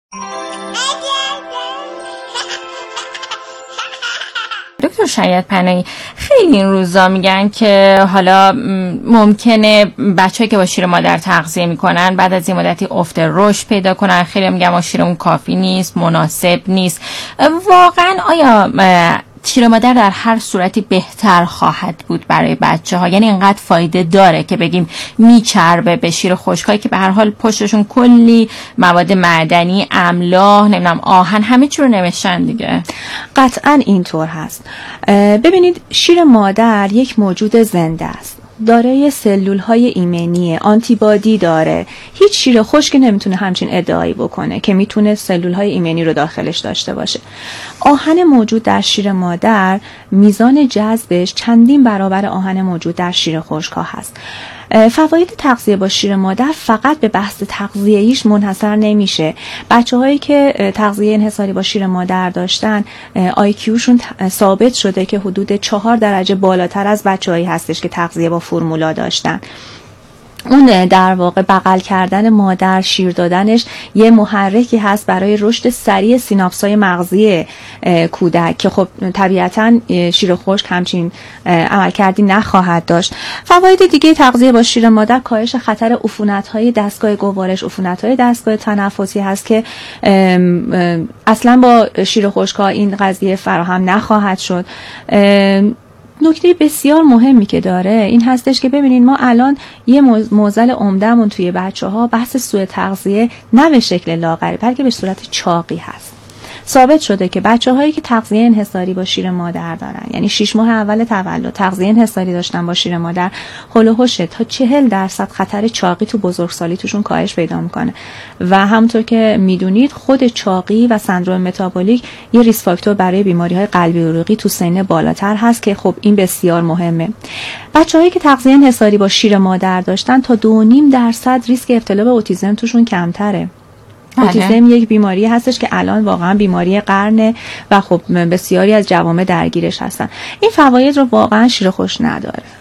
دکتر شیادپناهی، خیلی این روزا میگن که حالا ممکنه بچه‌ای که با شیر مادر تغذیه میکنن بعد از این مدتی افت رشد پیدا کنن. خیلی میگن ما شیرمون کافی نیست، مناسب نیست. واقعا آیا شیر مادر در هر صورتی بهتر خواهد بود برای بچه‌ها؟ یعنی اینقدر فایده داره که بگیم میچربه به شیر خشکایی که به هر حال پشتشون کلی مواد معدنی، املاح، نمیدونم آهن، همه چی رو نوشتن دیگه؟ قطعا اینطور هست. ببینید، شیر مادر یک موجود زنده است، دارای سلول‌های ایمنی، آنتیبادی داره. هیچ شیر خشکی نمیتونه همچین ادعایی بکنه که میتونه سلول‌های ایمنی رو داخلش داشته باشه. آهن موجود در شیر مادر میزان جذبش چندین برابر آهن موجود در شیر خشک‌ها هست. فواید تغذیه با شیر مادر فقط به بحث تغذیه‌ایش منحصر نمیشه. بچه‌هایی که تغذیه انحصاری با شیر مادر داشتن، آیکیوشون ثابت شده که حدود 4 درجه بالاتر از بچه‌هایی هستش که تغذیه با فرمولا داشتن. اون در واقع بغل کردن مادر، شیر دادنش یه محرکی هست برای رشد سریع سیناپس‌های مغزی کودک که خب طبیعتاً شیر خشک همچین عملکردی نخواهد داشت. فواید دیگه تغذیه با شیر مادر کاهش خطر عفونت‌های دستگاه گوارش، عفونت‌های دستگاه تنفسی هست که اصلاً با شیر خشک‌ها این قضیه فراهم نخواهد شد. نکته بسیار مهمی که داره این هستش که ببینید ما الان یه معضل عمده‌مون توی بچه‌ها بحث سوء تغذیه نه به شکل لاغری بلکه به صورت چاقی هست. ثابت شده که بچه‌هایی که تغذیه انحصاری با شیر مادر دارن، یعنی 6 ماه اول تولد تغذیه انحصاری داشتن با شیر مادر، هولوحش تا 40% خطر چاقی تو بزرگسالی توشون کاهش پیدا میکنه. و همونطور که میدونید خود چاقی و سندرم متابولیک یه ریسک فاکتور برای بیماری‌های قلبی و عروقی تو سن بالاتر هست که خب این بسیار مهمه. بچه‌هایی که تغذیه انحصاری با شیر مادر داشتن تا 2.5% ریسک ابتلا به اوتیسم توشون کمتره. اوتیسم یک بیماری هستش که الان واقعا بیماری قرنه و خب بسیاری از جوامع درگیرش هستن. این فواید رو واقعا شیر خشک نداره.